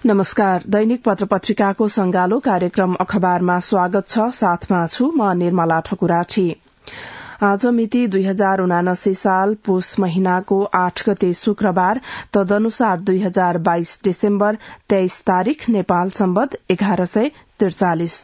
नमस्कार। दैनिक पत्रपत्रिकाको संगालो कार्यक्रम अखबारमा स्वागत छ। साथमा छु म निर्मला ठकुराठी। आज मिति 2079 साल पुष महिनाको 8 गते शुक्रबार, तदनुसार 2022 डिसेम्बर 23 तारिक, नेपाल सम्वत 1143।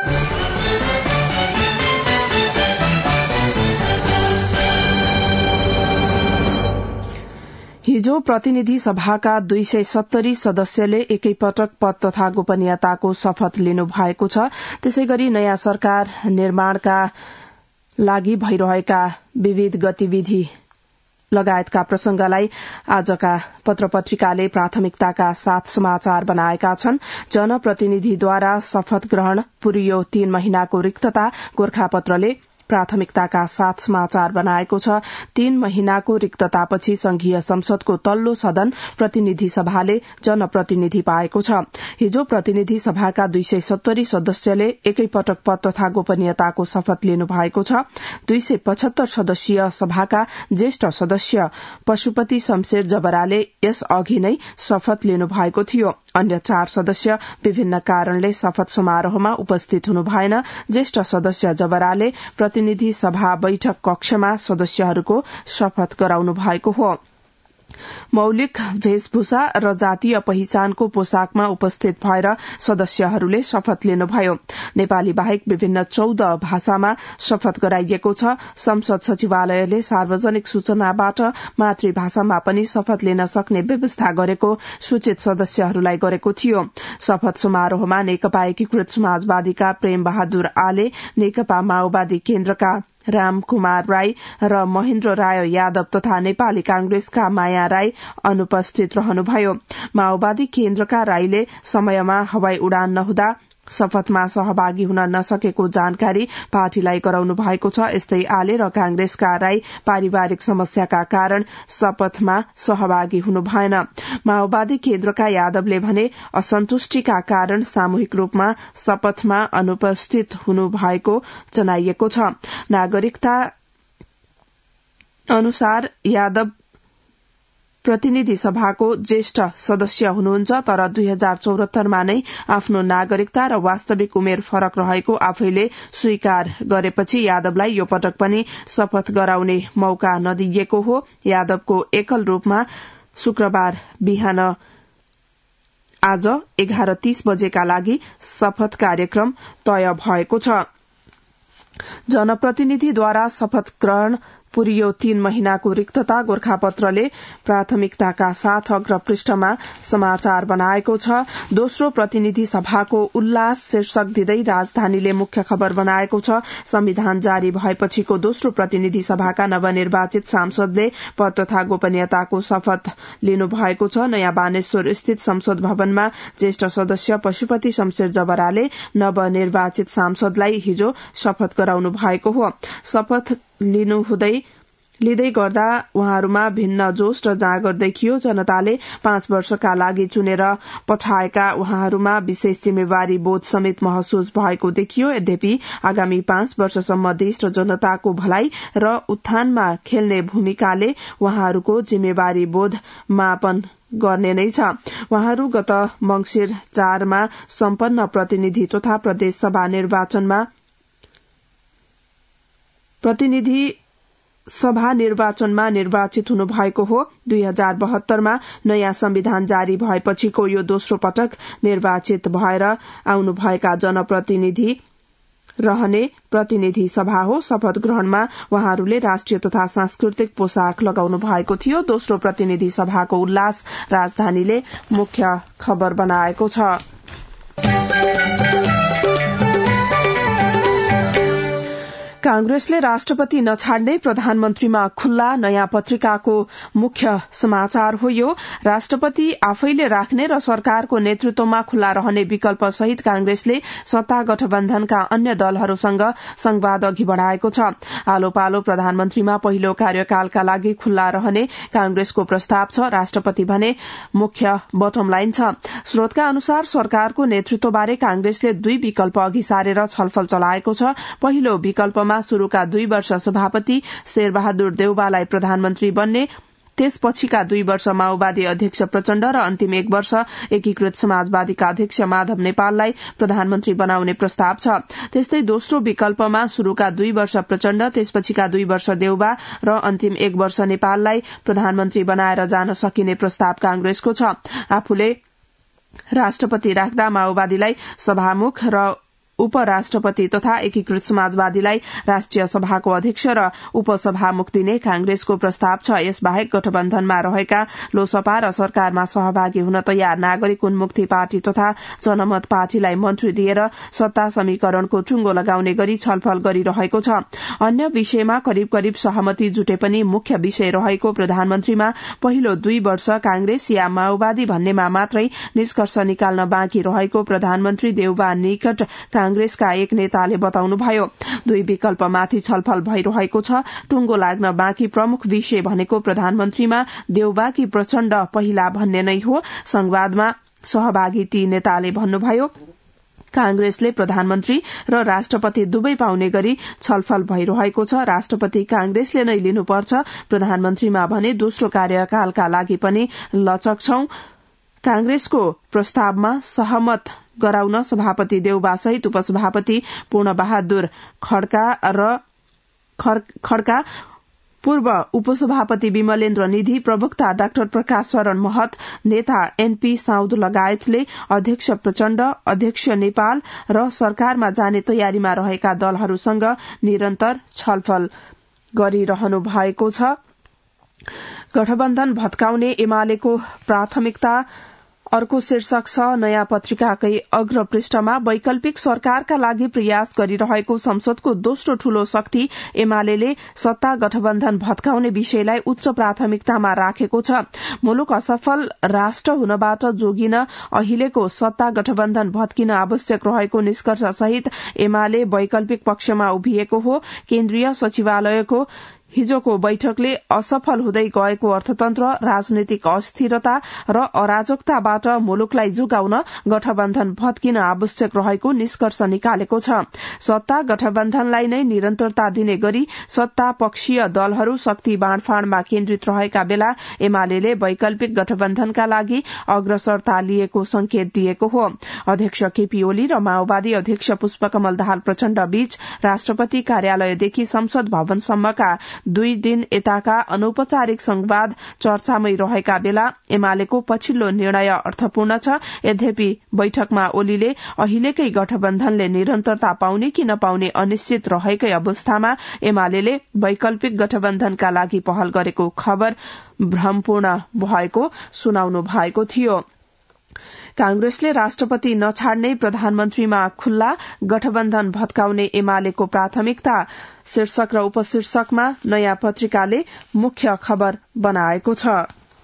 हिजो प्रतिनिधि सभाका 270 सदस्यले एकैपटक पद तथा गोपनीयताको शपथ लिनु भएको छ। त्यसैगरी नयाँ सरकार निर्माणका लागि भइरहेका विविध गतिविधि लगायतका प्रसंगलाई आजका पत्रपत्रिकाले प्राथमिकताका साथ समाचार बनाएका छन्। जनप्रतिनिधिद्वारा शपथ ग्रहण पुरियो 3 महिनाको रिक्तता गोरखापत्रले प्राथमिकताका साथ समाचार बनाएको छ। 3 महिनाको रिक्ततापछि संघीय संसदको तल्लो सदन प्रतिनिधि सभाले जनप्रतिनिधि पाएको छ। हिजो प्रतिनिधि सभाका 270 सदस्यले एकैपटक पद तथा गोपनीयताको शपथ लिनु भएको छ। 275 सदस्यीय सभाका ज्येष्ठ सदस्य पशुपति शमशेर जबराले यस अघि नै शपथ लिनु भएको थियो। अन्य 4 सदस्य विभिन्न कारणले शपथ समारोहमा उपस्थित हुनु भएन। ज्येष्ठ सदस्य जबराले प्रतिनिधि सभा बैठक कक्षमा सदस्यहरूको शपथ गराउनु भएको हो। मौलिक वेशभूषा र जातीय पहिचानको पोशाकमा उपस्थित भएर सदस्यहरूले शपथ लिनुभयो। नेपाली बाहेक विभिन्न 14 भाषामा शपथ गराइएको छ। संसद सचिवालयले सार्वजनिक सूचनाबाट मातृभाषामा पनि शपथ लिन सक्ने व्यवस्था गरेको सूचित सदस्यहरूलाई गरेको थियो। शपथ समारोहमा नेकपा एकीकृत समाजवादीका प्रेम बहादुर आले, नेकपा माओवादी केन्द्रका रामकुमार राई र महेन्द्र राय यादव तथा नेपाली कांग्रेसका माया राई अनुपस्थित रहनुभयो। माओवादी केन्द्रका राईले समयमा हवाई उडान नहुँदा शपथमा सहभागी हुन नसकेको जानकारी पार्टीलाई गराउनु भएको छ। यस्तै आले र कांग्रेसका राई पारिवारिक समस्याका कारण शपथमा सहभागी हुनु भएन। माओवादी केन्द्रका यादवले भने असन्तुष्टिका कारण सामूहिक रूपमा शपथमा अनुपस्थित हुनु भएको जनाइएको छ। नागरिकता अनुसार यादव प्रतिनिधि सभाको ज्येष्ठ सदस्य हुनुहुन्छ, तर 2074 नै आफ्नो नागरिकता र वास्तविक उमेर फरक रहेको आफैले स्वीकार गरेपछि यादवलाई यो पटक पनि शपथ गराउने मौका नदिइएको हो। यादवको एकल रूपमा शुक्रबार बिहान आज 11:30 बजेका लागि शपथ कार्यक्रम तय भएको छ। जनप्रतिनिधिद्वारा शपथ ग्रहण पुरियो 3 महिनाको रिक्तता गोरखापत्रले प्राथमिकताका साथ अग्रपृष्ठमा समाचार बनाएको छ। दोस्रो प्रतिनिधि सभाको उल्लास शीर्षक दिँदै राजधानीले मुख्य खबर बनाएको छ। संविधान जारी भएपछिको दोस्रो प्रतिनिधि सभाका नवनिर्वाचित सांसदले पद तथा गोपनीयताको शपथ लिनु भएको छ। नयाँ बानेश्वर स्थित संसद भवनमा ज्येष्ठ सदस्य पशुपति शमशेर जबराले नवनिर्वाचित सांसदलाई हिजो शपथ गराउनु भएको हो। शपथ लिँदै गर्दा उहाँहरूमा भिन्न जोश र जाँगर देखियो। जनताले 5 वर्षका लागि चुनेर पठाएका उहाँहरूमा विशेष जिम्मेवारी बोध समेत महसुस भएको देखियो। यद्यपि आगामी 5 वर्षसम्म देश र जनताको भलाई र उत्थानमा खेल्ने भूमिकाले उहाँहरूको जिम्मेवारी बोध मापन गर्ने नै छ। उहाँहरू गत मंसिर 4 मा सम्पन्न प्रतिनिधि तथा प्रदेश सभा निर्वाचनमा निर्वाचित हुनु भएको हो। 2072 मा नयाँ संविधान जारी भएपछिको यो दोस्रो पटक निर्वाचित भएर आउनुभएका जनप्रतिनिधि रहने प्रतिनिधि सभा हो। शपथ ग्रहणमा उहाँहरूले राष्ट्रिय तथा सांस्कृतिक पोशाक लगाउनु भएको थियो। दोस्रो प्रतिनिधि सभाको उल्लास राजधानीले मुख्य खबर बनाएको छ। कांग्रेसले राष्ट्रपति नछाड्ने प्रधानमन्त्रीमा खुल्ला नयाँ पत्रिकाको मुख्य समाचार हो। यो राष्ट्रपति आफैले राख्ने र सरकारको नेतृत्वमा खुल्ला रहने विकल्प सहित कांग्रेसले सत्ता गठबन्धनका अन्य दलहरूसँग संवाद अघि बढ़ाएको छ। आलो पालो प्रधानमन्त्रीमा पहिलो कार्यकालका लागि खुल्ला रहने कांग्रेसको प्रस्ताव छ। राष्ट्रपति भने मुख्य बटम लाइन छ। स्रोतका अनुसार सरकारको नेतृत्वबारे कांग्रेसले 2 विकल्प अघि सारेर छलफल चलाएको छ। पहिलो विकल्पमा शुरूका 2 वर्ष सभापति शेरबहादुर देउवालाई प्रधानमन्त्री बन्ने, त्यसपछिका 2 वर्ष माओवादी अध्यक्ष प्रचण्ड र अन्तिम 1 वर्ष एकीकृत समाजवादीका अध्यक्ष माधव नेपाललाई प्रधानमन्त्री बनाउने प्रस्ताव छ। त्यस्तै दोस्रो विकल्पमा शुरूका 2 वर्ष प्रचण्ड, त्यसपछिका 2 वर्ष देउबा र अन्तिम 1 वर्ष नेपाललाई प्रधानमन्त्री बनाएर जान सकिने प्रस्ताव कांग्रेसको छ। आफूले राष्ट्रपति राख्दा माओवादीलाई सभामुख र उपराष्ट्रपति तथा एकीकृत समाजवादीलाई राष्ट्रिय सभाको अध्यक्ष र उपसभामुख दिने कांग्रेसको प्रस्ताव छ। यसबाहेक गठबन्धनमा रहेका लोसपा र सरकारमा सहभागी हुन तयार नागरिक उन्मुक्ति पार्टी तथा जनमत पार्टीलाई मन्त्री दिएर सत्ता समीकरणको टुंगो लगाउने गरी छलफल गरिरहेको छ। अन्य विषयमा करिब करिब सहमति जुटे पनि मुख्य विषय रहेको प्रधानमन्त्रीमा पहिलो 2 वर्ष कांग्रेस या माओवादी भन्नेमा मात्रै निष्कर्ष निकाल्न बाँकी रहेको प्रधानमन्त्री देउबा निकट कांग्रेसका एक नेताले बताउनुभयो। 2 विकल्पमाथि छलफल भइरहेको छ। टुंगो लाग्न बाँकी प्रमुख विषय भनेको प्रधानमन्त्रीमा देउबा कि प्रचण्ड पहिला भन्ने नै हो। संवादमा सहभागी ती नेताले भन्नुभयो, कांग्रेसले प्रधानमन्त्री र राष्ट्रपति दुवै पाउने गरी छलफल भइरहेको छ। राष्ट्रपति कांग्रेसले नै लिनुपर्छ। प्रधानमन्त्रीमा भने दोस्रो कार्यकालका लागि पनि लचक छौं। कांग्रेसको प्रस्तावमा सहमत गराउन सभापति देउबा सहित उपसभापति पूर्ण बहादुर खड्का, पूर्व उपसभापति विमलेन्द्र निधि, प्रवक्ता डाक्टर प्रकाश शरण महत, नेता एनपी साउद लगायतले अध्यक्ष प्रचण्ड, अध्यक्ष नेपाल र सरकारमा जाने तयारीमा रहेका दलहरूसँग निरन्तर छलफल गरिरहनु भएको छ। गठबन्धन भत्काउने एमालेको प्राथमिकता अर्को शीर्षक छ। नयाँ पत्रिकाकै अग्र पृष्ठमा वैकल्पिक सरकारका लागि प्रयास गरिरहेको संसदको दोस्रो ठूलो शक्ति एमाले सत्ता गठबन्धन भत्काउने विषयलाई उच्च प्राथमिकतामा राखेको छ। मुलुक असफल राष्ट्र हुनबाट जोगिन अहिलेको सत्ता गठबन्धन भत्किन आवश्यक रहेको निष्कर्ष सहित एमाले वैकल्पिक पक्षमा उभिएको हो। केन्द्रीय सचिवालयको हिजोको बैठकले असफल हुँदै गएको अर्थतन्त्र, राजनीतिक अस्थिरता र अराजकताबाट मुलुकलाई जोगाउन गठबन्धन भत्किन आवश्यक रहेको निष्कर्ष निकालेको छ। सत्ता गठबन्धनलाई नै निरन्तरता दिने गरी सत्ता पक्षीय दलहरू शक्ति बाँडफाँडमा केन्द्रित रहेका बेला एमाले वैकल्पिक गठबन्धनका लागि अग्रसरता लिएको संकेत दिएको हो। अध्यक्ष केपी ओली र माओवादी अध्यक्ष पुष्पकमल दाहाल प्रचण्ड बीच राष्ट्रपति कार्यालयदेखि संसद भवनसम्मका 2 दिन यताका अनौपचारिक संवाद चर्चामै रहेका बेला एमालेको पछिल्लो निर्णय अर्थपूर्ण छ। यद्यपि बैठकमा ओलीले अहिलेकै गठबन्धनले निरन्तरता पाउने कि नपाउने अनिश्चित रहेकै अवस्थामा एमाले वैकल्पिक गठबन्धनका लागि पहल गरेको खबर भ्रमपूर्ण भएको सुनाउनु भएको थियो। कांग्रेसले राष्ट्रपति नछाड्ने, प्रधानमन्त्रीमा खुल्ला, गठबन्धन भत्काउने एमालेको प्राथमिकता शीर्षक र उपशीर्षकमा नयाँ पत्रिकाले मुख्य खबर बनाएको छ।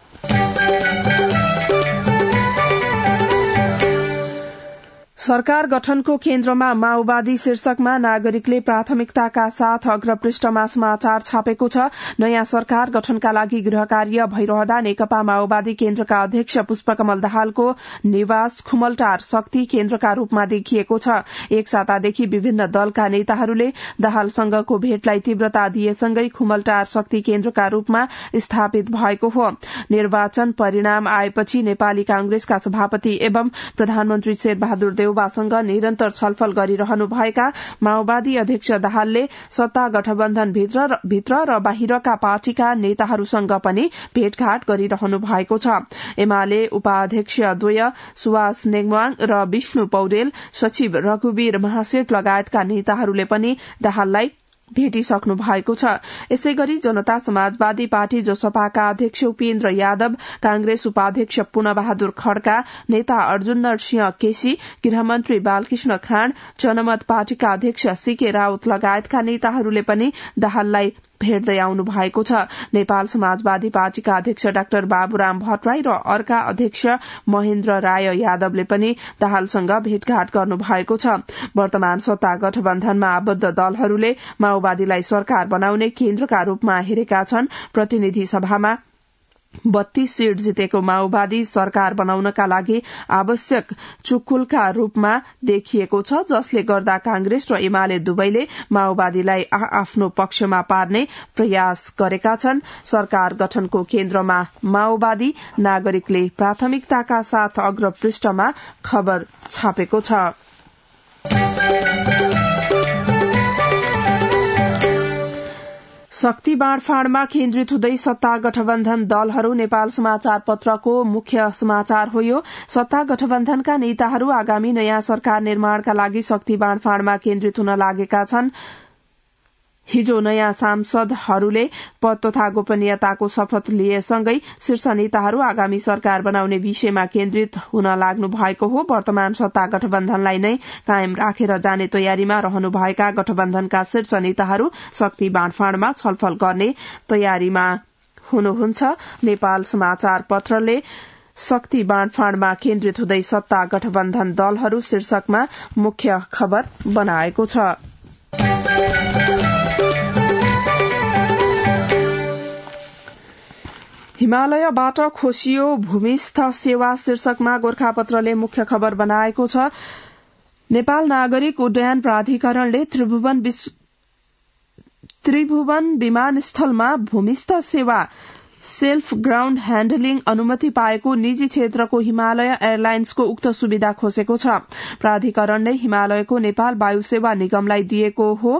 सरकार गठनको केन्द्रमा माओवादी शीर्षकमा नागरिकले प्राथमिकताका साथ अग्रपृष्ठमा समाचार छापेको छ। नयाँ सरकार गठनका लागि गृह कार्य भइरहँदा नेकपा माओवादी केन्द्रका अध्यक्ष पुष्पकमल दाहालको निवास खुमलटार शक्ति केन्द्रका रूपमा देखिएको छ। एक सातादेखि विभिन्न दलका नेताहरूले दाहालसँगको भेटलाई तीव्रता दिएसँगै खुमलटार शक्ति केन्द्रका रूपमा स्थापित भएको हो। निर्वाचन परिणाम आएपछि नेपाली कांग्रेसका सभापति एवं प्रधानमन्त्री शेरबहादुर देउबासँग निरन्तर छलफल गरिरहनु भएका माओवादी अध्यक्ष दाहालले सत्ता गठबन्धन भित्र र बाहिरका पार्टीका नेताहरूसँग पनि भेटघाट गरिरहनु भएको छ। एमाले उपाध्यक्ष द्वय सुवास नेङवाङ र विष्णु पौडेल, सचिव रघुवीर महासेठ लगायतका नेताहरूले पनि दाहाललाई भेटिसक्नु भएको छ। यसैगरी जनता समाजवादी पार्टी जसपाका अध्यक्ष उपेन्द्र यादव, कांग्रेस उपाध्यक्ष पुनः बहादुर खड्का, नेता अर्जुन नरसिंह केसी, गृहमन्त्री बालकृष्ण खाँड, जनमत पार्टीका अध्यक्ष सीके राउत लगायतका नेताहरूले पनि दाहाललाई भेट्दै आउनु भएको छ। नेपाल समाजवादी पार्टीका अध्यक्ष डाक्टर बाबुराम भट्टराई र अर्का अध्यक्ष महेन्द्र राय यादवले पनि दाहालसँग भेटघाट गर्नु भएको छ। वर्तमान सत्ता गठबन्धनमा आबद्ध दलहरूले माओवादीलाई सरकार बनाउने केन्द्रका रूपमा हेरेका छन्। प्रतिनिधि सभामा 32 सीट जितेको माओवादी सरकार बनाउनका लागि आवश्यक चुक्कुलका रूपमा देखिएको छ, जसले गर्दा कांग्रेस र एमाले दुवैले माओवादीलाई आफ्नो पक्षमा पार्ने प्रयास गरेका छन्। सरकार गठनको केन्द्रमा माओवादी, नागरिकले प्राथमिकताका साथ अग्रपृष्ठमा खबर छापेको छ। शक्ति बाँडफाँडमा केन्द्रित हुँदै सत्ता गठबन्धन दलहरू नेपाल समाचार पत्रको मुख्य समाचार हो। यो सत्ता गठबन्धनका नेताहरू आगामी नयाँ सरकार निर्माणका लागि शक्ति बाँडफाँडमा केन्द्रित हुन लागेका छन्। हिजो नयाँ सांसदहरूले पद तथा गोपनीयताको शपथ लिएसँगै शीर्ष नेताहरू आगामी सरकार बनाउने विषयमा केन्द्रित हुन लाग्नु भएको हो। वर्तमान सत्ता गठबन्धनलाई नै कायम राखेर जाने तयारीमा रहनुभएका गठबन्धनका शीर्ष नेताहरू शक्ति बाँडफाँडमा छलफल गर्ने तयारीमा हुनुहुन्छ। नेपाल समाचार पत्रले शक्ति बाँडफाँडमा केन्द्रित हुँदै सत्ता गठबन्धन दलहरू शीर्षकमा मुख्य खबर बनाएको छ। हिमालयबाट खोसियो भूमिस्थ सेवा शीर्षकमा गोरखापत्रले मुख्य खबर बनाएको छ। नेपाल नागरिक उड्डयन प्राधिकरणले त्रिभुवन विमानस्थलमा भूमिस्थ सेवा सेल्फ ग्राउण्ड ह्याण्डलिङ अनुमति पाएको निजी क्षेत्रको हिमालय एयरलाइन्सको उक्त सुविधा खोसेको छ। प्राधिकरणले हिमालयको नेपाल वायु सेवा निगमलाई दिएको हो।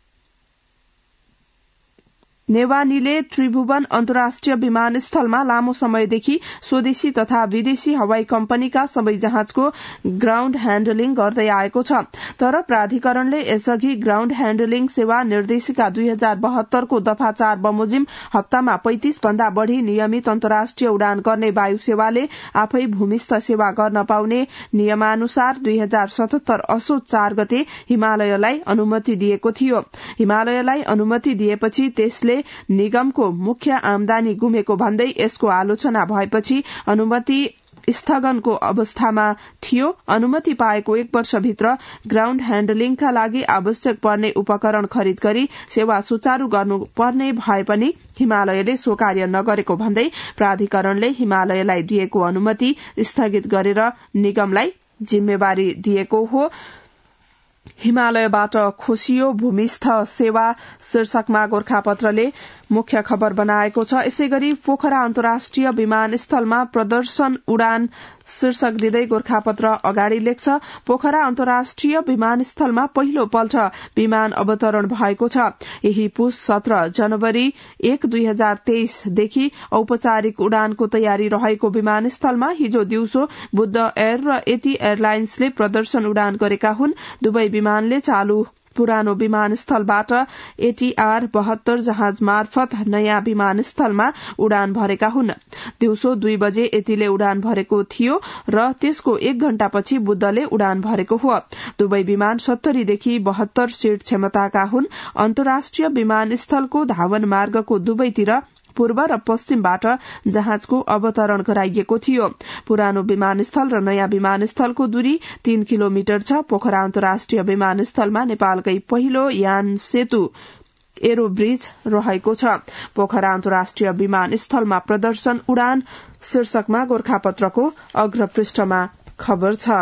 नेवानीले त्रिभुवन अन्तर्राष्ट्रिय विमानस्थलमा लामो समयदेखि स्वदेशी तथा विदेशी हवाई कम्पनीका सबै जहाजको ग्राउण्ड ह्याण्डलिङ गर्दै आएको छ। तर प्राधिकरणले यसअघि ग्राउण्ड ह्याण्डलिङ सेवा निर्देशिका 2072 को दफा 4 बमोजिम हप्तामा 35 भन्दा बढ़ी नियमित अन्तर्राष्ट्रिय उडान गर्ने वायु सेवाले आफै भूमिस्थ सेवा गर्न पाउने नियमानुसार 2077 असोज 4 गते हिमालयलाई अनुमति दिएको थियो। हिमालयलाई अनुमति दिएपछि त्यसले निगमको मुख्य आमदानी गुमेको भन्दै यसको आलोचना भएपछि अनुमति स्थगनको अवस्थामा थियो। अनुमति पाएको 1 वर्षभित्र ग्राउण्ड ह्याण्डलिङका लागि आवश्यक पर्ने उपकरण खरिद गरी सेवा सुचारू गर्नुपर्ने भए पनि हिमालयले सो कार्य नगरेको भन्दै प्राधिकरणले हिमालयलाई दिएको अनुमति स्थगित गरेर निगमलाई जिम्मेवारी दिएको हो। हिमालयबाट खोसियो भूमिस्थ सेवा शीर्षकमा गोरखापत्रले मुख्य खबर बनाएको छ। यसैगरी पोखरा अन्तर्राष्ट्रिय विमानस्थलमा प्रदर्शन उडान शीर्षक दिँदै गोरखापत्र अगाडि लेख्छ। पोखरा अन्तर्राष्ट्रिय विमानस्थलमा पहिलो पल्ट विमान अवतरण भएको छ। यही पुस 17 जनवरी 1, 2023 देखि औपचारिक उडानको तयारी रहेको विमानस्थलमा हिजो दिउँसो बुद्ध एयर र यति एयरलाइन्सले प्रदर्शन उडान गरेका हुन्। दुवै विमानले चालू पुरानो विमानस्थलबाट एटीआर 72 जहाज मार्फत नयाँ विमानस्थलमा उडान भरेका हुन्। दिउँसो 2 बजे यतिले उडान भरेको थियो र त्यसको 1 घण्टापछि बुद्धले उडान भरेको हो। दुवै विमान 70 देखि 72 सीट क्षमताका हुन्। अन्तर्राष्ट्रिय विमानस्थलको धावन मार्गको दुवैतिर पूर्व र पश्चिमबाट जहाजको अवतरण गराइएको थियो। पुरानो विमानस्थल र नयाँ विमानस्थलको दूरी 3 किलोमिटर छ। पोखरा अन्तर्राष्ट्रिय विमानस्थलमा नेपालकै पहिलो यान सेतु एरो ब्रिज रहेको छ। पोखरा अन्तर्राष्ट्रिय विमानस्थलमा प्रदर्शन उडान शीर्षकमा गोरखापत्रको अग्रपृष्ठमा खबर छ।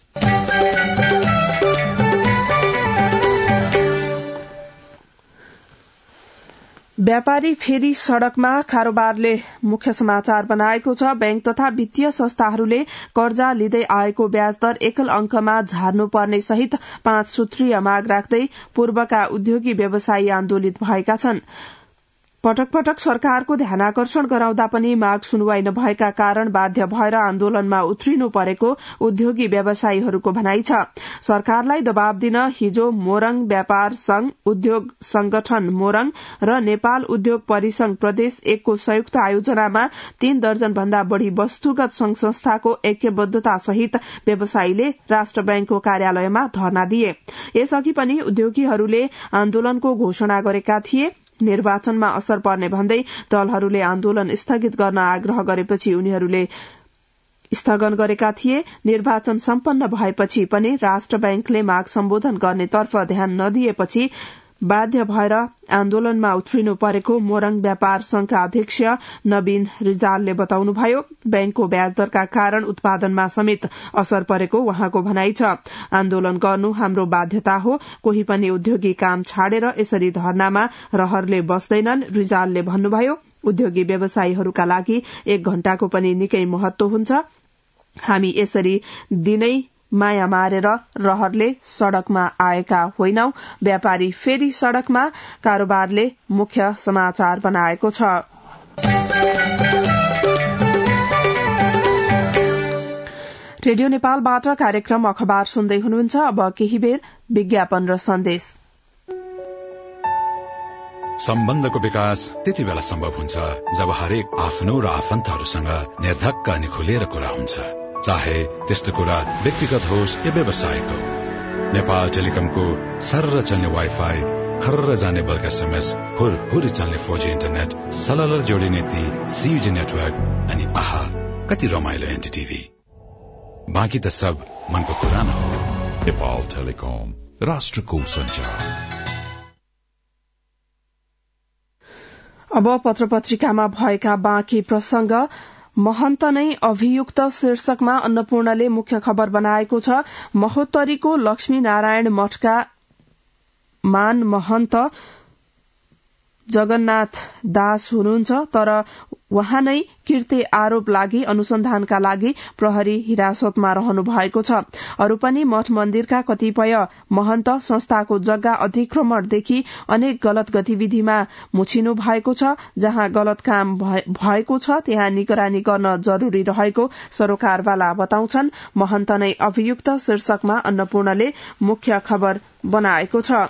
व्यापारी फेरि सड़कमा कारोबारले मुख्य समाचार बनाएको छ। बैंक तथा वित्तीय संस्थाहरूले कर्जा लिँदै आएको ब्याज दर एकल अंकमा झार्नुपर्ने सहित 5 सूत्रीय माग राख्दै पूर्वका उद्योगी व्यवसायी आन्दोलित भएका छन्। पटक पटक सरकारको ध्यानाकर्षण गराउँदा पनि माग सुनवाई नभएका कारण बाध्य भएर आन्दोलनमा उत्रिनु परेको उद्योगी व्यवसायीहरूको भनाइ छ। सरकारलाई दबाव दिन हिजो मोरङ व्यापार संघ, उद्योग संगठन मोरङ र नेपाल उद्योग परिसंघ प्रदेश 1 को संयुक्त आयोजनामा 3 दर्जन भन्दा बढ़ी वस्तुगत संघ संस्थाको ऐक्यबद्धता सहित व्यवसायीले राष्ट्र बैंकको कार्यालयमा धरना दिए। यसअघि पनि उद्योगीहरूले आन्दोलनको घोषणा गरेका थिए। निर्वाचनमा असर पर्ने भन्दै दलहरूले आन्दोलन स्थगित गर्न आग्रह गरेपछि उनीहरूले स्थगन गरेका थिए। निर्वाचन सम्पन्न भएपछि पनि राष्ट्र बैंकले माग सम्बोधन गर्नेतर्फ ध्यान नदिएपछि बाध्य भएर आन्दोलनमा उत्रिनु परेको मोरङ व्यापार संघका अध्यक्ष नवीन रिजालले बताउनुभयो। बैंकको ब्याज दरका कारण उत्पादनमा समेत असर परेको उहाँको भनाइ छ। आन्दोलन गर्नु हाम्रो बाध्यता हो, कोही पनि उद्योगी काम छाडेर यसरी धरनामा रहरले बस्दैनन्, रिजालले भन्नुभयो। उद्योगी व्यवसायीहरूका लागि 1 घण्टाको पनि निकै महत्व हुन्छ। हामी यसरी दिनै माया मारेर रहरले सड़कमा आएका होइनौं। व्यापारी फेरि सड़कमा, कारोबारले मुख्य समाचार बनाएको छ। रेडियो नेपालबाट कार्यक्रम अखबार सुन्दै हुनुहुन्छ। अब केही बेर विज्ञापन र सन्देश। सम्बन्धको विकास त्यति बेला सम्भव हुन्छ जब हरेक आफ्नो र आफन्तहरूसँग निर्धक्क अनि खुलेर कुरा हुन्छ, चाहे त्यस्तो कुरा व्यक्तिगत होस् या व्यवसायको। नेपाल टेलिकमको सर्र चल्ने वाइफाई, खर्र जाने बल्क एसएमएस, हुर चल्ने 4G इन्टरनेट, सलल जोडिने ती CUG नेटवर्क अनि आहा कति रमाइलो एनटीटीभी। बाँकी त सब मनको कुरा न हो। नेपाल टेलिकम, राष्ट्रको सञ्चार। अब पत्रपत्रिकामा भएका बाँकी प्रसंग। महन्त नै अभियुक्त शीर्षकमा अन्नपूर्णले मुख्य खबर बनाएको छ। महोत्तरीको लक्ष्मी नारायण मठका मान महन्त जगन्नाथ दास हुनुहुन्छ, तर वहाँ नै किर्ते आरोप लागि अनुसन्धानका लागि प्रहरी हिरासतमा रहनु भएको छ। अरू पनि मठ मन्दिरका कतिपय महन्त संस्थाको जग्गा अतिक्रमणदेखि अनेक गलत गतिविधिमा मुछिनु भएको छ। जहाँ गलत काम भएको छ त्यहाँ निगरानी गर्न जरूरी रहेको सरोकारवाला बताउँछन्। महन्त नै अभियुक्त शीर्षकमा अन्नपूर्णले मुख्य खबर बनाएको छ।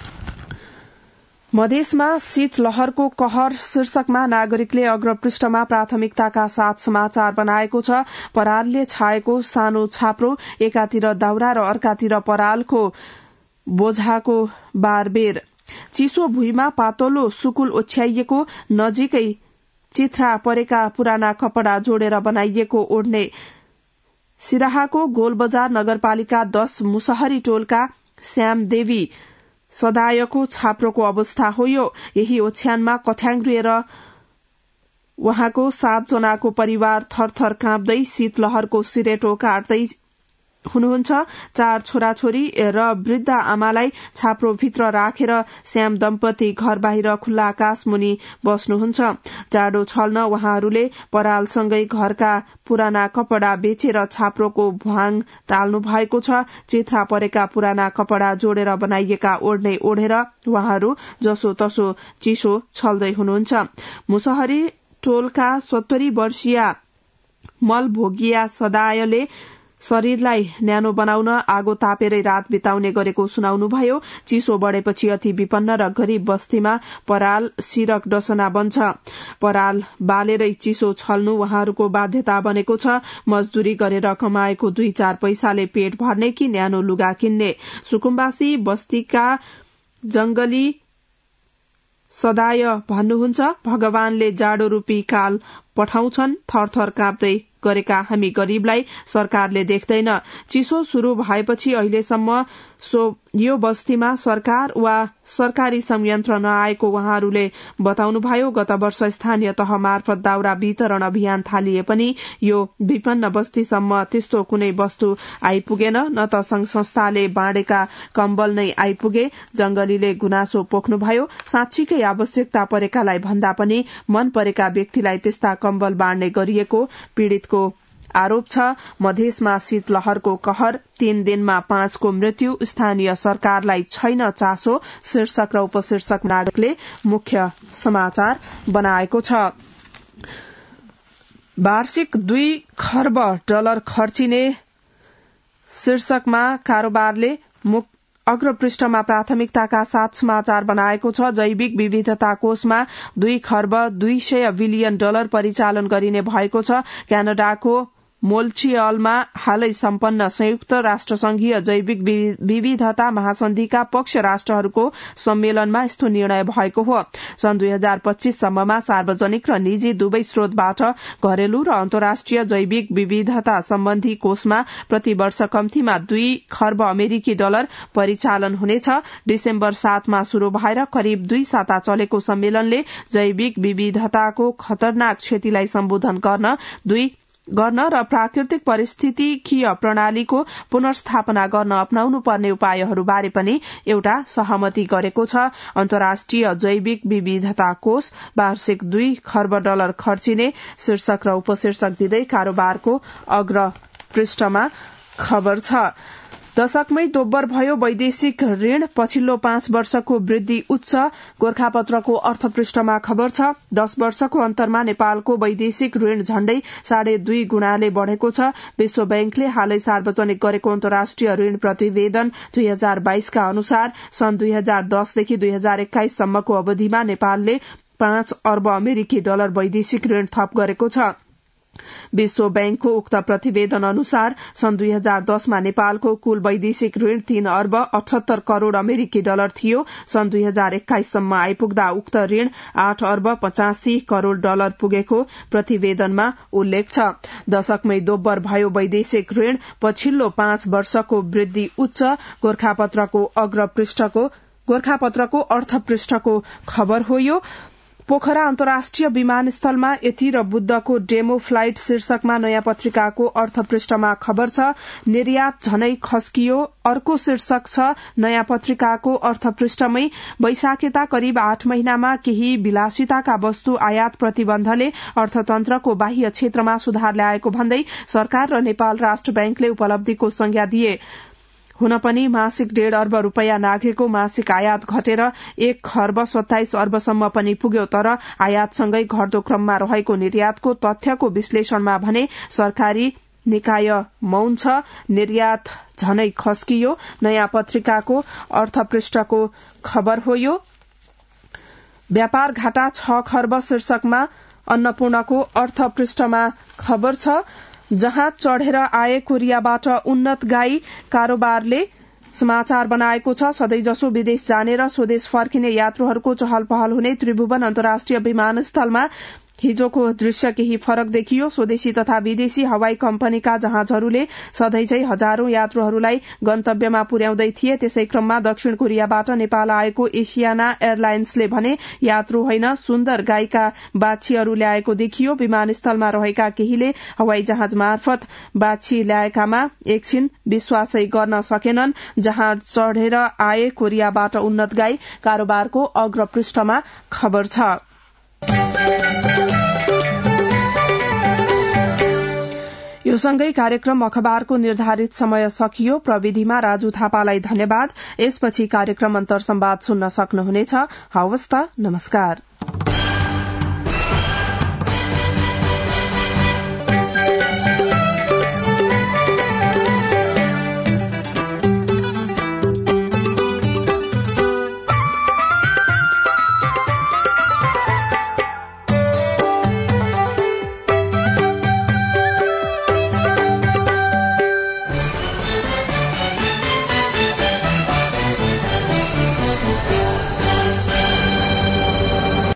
मधेसमा शीतलहरको कहर शीर्षकमा नागरिकले अग्रपृष्ठमा प्राथमिकताका साथ समाचार बनाएको छ। परालले छाएको सानो छाप्रो, एकातिर दाउरा र अर्कातिर परालको बोझाको बारबेर, चिसो भुइँमा पातलो सुकुल ओछ्याइएको, नजिकै चिथ्रा परेका पुराना कपड़ा जोडेर बनाइएको ओढ्ने। सिराहाको गोलबजार नगरपालिका 10 मुसहरी टोलका श्यामदेवी सदायको छाप्रोको अवस्था हो यो। यही ओछ्यानमा कठ्याङ्ग्रिएर उहाँको 7 जनाको परिवार थरथर काँप्दै शीतलहरको सिरेटो काट्दै हुनुहुन्छ। 4 छोराछोरी र वृद्ध आमालाई छाप्रो भित्र राखेर श्याम दम्पति घर बाहिर खुल्ला आकाश मुनि बस्नुहुन्छ। जाडो छल्न उहाँहरूले परालसँगै घरका पुराना कपड़ा बेचेर छाप्रोको भ्वाङ टाल्नु भएको छ। चिथ्रा परेका पुराना कपड़ा जोडेर बनाइएका ओढ्ने ओढेर उहाँहरू जसो तसो चिसो छल्दै हुनुहुन्छ। मुसहरी टोलका 70 वर्षीय मलभोगिया सदायले शरीरलाई न्यानो बनाउन आगो तापेरै रात बिताउने गरेको सुनाउनुभयो। चिसो बढ़ेपछि अति विपन्न र गरीब बस्तीमा पराल सिरक डसना बन्छ। पराल बालेरै चिसो छल्नु उहाँहरूको बाध्यता बनेको छ। मजदूरी गरेर कमाएको 2-4 पैसाले पेट भर्ने कि न्यानो लुगा किन्ने। सुकुम्बासी बस्तीका जंगली सदाय भन्नुहुन्छ, भगवानले जाडो रूपी काल पठाउँछन्। थरथर काँप्दै गरेका हामी गरीबलाई सरकारले देख्दैन। चिसो शुरू भएपछि अहिलेसम्म यो बस्तीमा सरकार वा सरकारी संयन्त्र नआएको उहाँहरूले बताउनुभयो। गत वर्ष स्थानीय तह मार्फत दाउरा वितरण अभियान थालिए पनि यो विपन्न बस्तीसम्म त्यस्तो कुनै वस्तु आइपुगेन, न त संघ संस्थाले बाँडेका कम्बल नै आइपुगे। जंगलीले गुनासो पोख्नुभयो। साँच्चीकै आवश्यकता परेकालाई भन्दा पनि मन परेका व्यक्तिलाई त्यस्ता कम्बल बाँड्ने गरिएको पीड़ितको आरोप छ। मधेसमा शीतलहरको कहर, 3 दिनमा 5 को मृत्यु, स्थानीय सरकारलाई छैन चासो शीर्षक र उपशीर्षक नागरिकले मुख्य समाचार बनाएको छ। वार्षिक $2 खर्ब खर्चिने शीर्षकमा कारोबारले अग्रपृष्ठमा प्राथमिकताका साथ समाचार बनाएको छ। जैविक विविधता कोषमा $2 खर्ब $200 बिलियन परिचालन गरिने भएको छ। क्यानाडाको मोन्ट्रियलमा हालै सम्पन्न संयुक्त राष्ट्रसंघीय जैविक विविधता महासन्धिका पक्ष राष्ट्रहरूको सम्मेलनमा यस्तो निर्णय भएको हो। सन् 2025 सम्ममा सार्वजनिक र निजी दुवै स्रोतबाट घरेलु र अन्तर्राष्ट्रिय जैविक विविधता सम्बन्धी कोषमा प्रति वर्ष कम्तीमा 2 खर्ब अमेरिकी डलर परिचालन हुनेछ। डिसेम्बर 7 मा शुरू भएर करिब 2 साता चलेको सम्मेलनले जैविक विविधताको खतरनाक क्षतिलाई सम्बोधन गर्न र प्राकृतिक पारिस्थितिकीय प्रणालीको पुनर्स्थापना गर्न अपनाउनु पर्ने उपायहरूबारे पनि एउटा सहमति गरेको छ। अन्तर्राष्ट्रिय जैविक विविधता कोष वार्षिक 2 खर्ब डलर खर्चिने शीर्षक र उपशीर्षक दिँदै कारोबारको अग्र पृष्ठमा खबर छ। दशकमै दोब्बर भयो वैदेशिक ऋण, पछिल्लो 5 वर्षको वृद्धि उच्च। गोरखापत्रको अर्थपृष्ठमा खबर छ। 10 वर्षको अन्तरमा नेपालको वैदेशिक ऋण झण्डै 2.5 गुणाले बढ़ेको छ। विश्व बैंकले हालै सार्वजनिक गरेको अन्तर्राष्ट्रिय ऋण प्रतिवेदन 2022 का अनुसार सन् 2010 देखि 2021 सम्मको अवधिमा नेपालले 5 अर्ब अमेरिकी डलर वैदेशिक ऋण थप गरेको छ। विश्व बैंकको उक्त प्रतिवेदन अनुसार सन् 2010 मा नेपालको कुल वैदेशिक ऋण 3 अर्ब 78 करोड़ अमेरिकी डलर थियो। सन् 2021 सम्म आइपुग्दा उक्त ऋण 8 अर्ब 85 करोड़ डलर पुगेको प्रतिवेदनमा उल्लेख छ। दशकमै दोब्बर भयो वैदेशिक ऋण, पछिल्लो 5 वर्षको वृद्धि उच्च। गोरखापत्रको अर्थपृष्ठको खबर हो यो। पोखरा अन्तर्राष्ट्रिय विमानस्थलमा यति र बुद्धको डेमो फ्लाइट शीर्षकमा नयाँ पत्रिकाको अर्थपृष्ठमा खबर छ। निर्यात झनै खस्कियो अर्को शीर्षक छ नयाँ पत्रिकाको अर्थपृष्ठमै। वैशाखेता करिब 8 महिनामा केही विलासिताका वस्तु आयात प्रतिबन्धले अर्थतन्त्रको बाह्य क्षेत्रमा सुधार ल्याएको भन्दै सरकार र नेपाल राष्ट्र बैंकले उपलब्धिको संज्ञा दिए। हुन पनि मासिक 1.5 अर्ब रूपियाँ नाघेको मासिक आयात घटेर 1 खर्ब 27 अर्बसम्म पनि पुग्यो। तर आयातसँगै घट्दो क्रममा रहेको निर्यातको तथ्यको विश्लेषणमा भने सरकारी निकाय मौन छ। निर्यात झनै खस्कियो नयाँ पत्रिकाको अर्थपृष्ठको खबर हो यो। व्यापार घाटा 6 खर्ब शीर्षकमा अन्नपूर्णको अर्थपृष्ठमा खबर छ। जहाँ चढ़ेर आए कोरियाबाट उन्नत गाई कारोबारले समाचार बनाएको छ। सधैँजसो विदेश जाने र स्वदेश फर्किने यात्रुहरूको चहल पहल हुने त्रिभुवन अन्तर्राष्ट्रिय विमानस्थलमा हिजोको दृश्य केही फरक देखियो। स्वदेशी तथा विदेशी हवाई कम्पनीका जहाजहरूले सधैँझै हजारौं यात्रुहरूलाई गन्तव्यमा पुर्याउँदै थिए। त्यसै क्रममा दक्षिण कोरियाबाट नेपाल आएको एसियाना एयरलाइन्सले भने यात्रु होइन सुन्दर गाईका बाछीहरू ल्याएको देखियो। विमानस्थलमा रहेका केहीले हवाई जहाज मार्फत बाछी ल्याएकामा एकछिन विश्वासै गर्न सकेनन्। जहाज चढ़ेर आए कोरियाबाट उन्नत गाई कारोबारको अग्रपृष्ठमा खबर छ। यो सँगै कार्यक्रम अखबारको निर्धारित समय सकियो। प्रविधिमा राजु थापालाई धन्यवाद। यसपछि कार्यक्रम अन्तर्संवाद सुन्न सक्नुहुनेछ। हवस् त, नमस्कार।